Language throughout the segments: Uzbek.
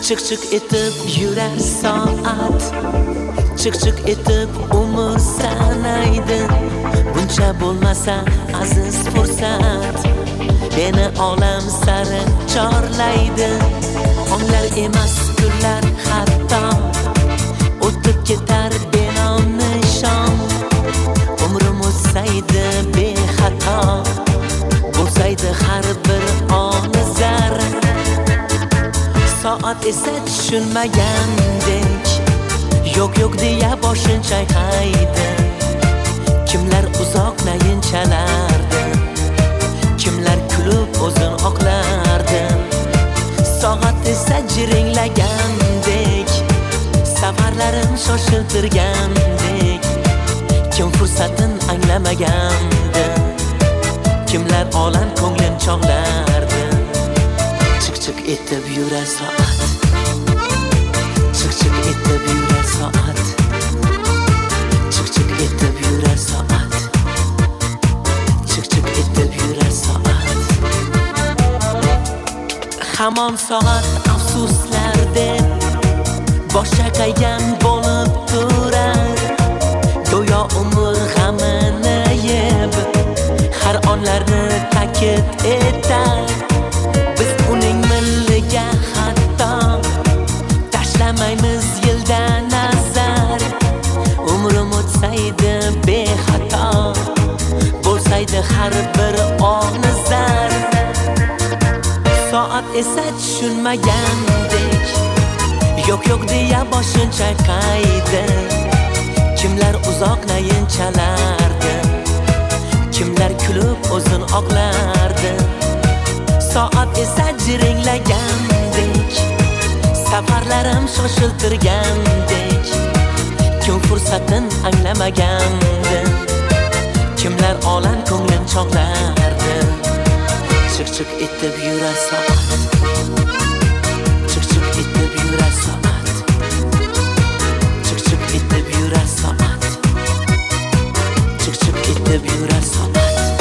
Çık çık etib yurar soat, çık çık etib umr sanaydi. Buncha bo'lmasa aziz fursat, beni olam sari chorlaydi. Onlar emas kunlar hatto o'tib ketar benom nishon. Umrim o'tsaydi bexato, bo'lsaydi har bir oni zar. Soat esa tushunmagandek, yo'q yo'q deya boshini chayqaydi. Kimlar uzoqlayin chalardi, kimlar kulib o'zini oqlardi. Soat esa jiringlagandek, safarlarim shoshiltirgandek. Kim fursatin anglamagandi, kimlar olam ko'nglin chog'lardi. Çık çık etib yurar soat, çık çık etib yurar soat, çık çık etib yurar soat, çık çık etib yurar soat. Hamon soat afsuslar deb bosh chayqagan bo'lib turar. Go'yo umr g'amini yeb har onlarni ta'kid etar. Biz uning milliga hatto tashlamaymiz yildan nazar. Umrim o'tsaydi bexato, bo'lsaydi har bir oni zar. Soat esa tushunmagandek, yo'q yo'q deya boshini chayqaydi. Kimlar uzoqlayin chalardi, kimlar kulib o'zini oqlardi. Soat esa jiringlagandek, safarlarim shoshiltirgandek. Kim fursatin anglamagandi, kimlar olam ko'nglin chog'lardi. Çık çık etib yurar soat, çık çık etib yurar soat, çık çık etib yurar soat, çık çık etib yurar soat.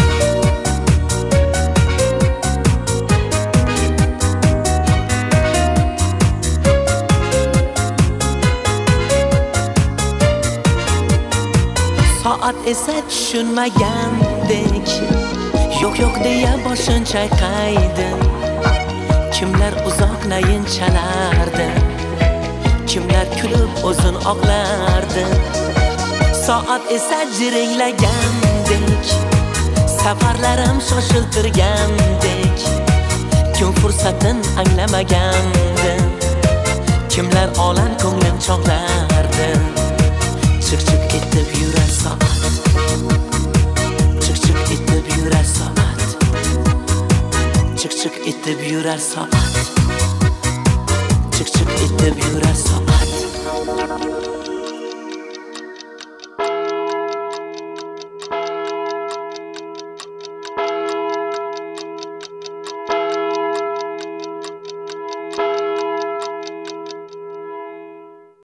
Soat esa tushunmagandek, yo'q yo'q deya boshini chayqaydi. Kimlar uzoqlayin chalardi, kimlar kulib o'zini oqlardi. Soat esa jiringlagandek, safarlarim shoshiltirgandek. Kim fursatin anglamagandi, kimlar olam ko'nglin chog'lardi. Çık çık etib yurar soat, çık çık etib yurar soat, çık çık etib yurar soat, çık çık etib yurar soat.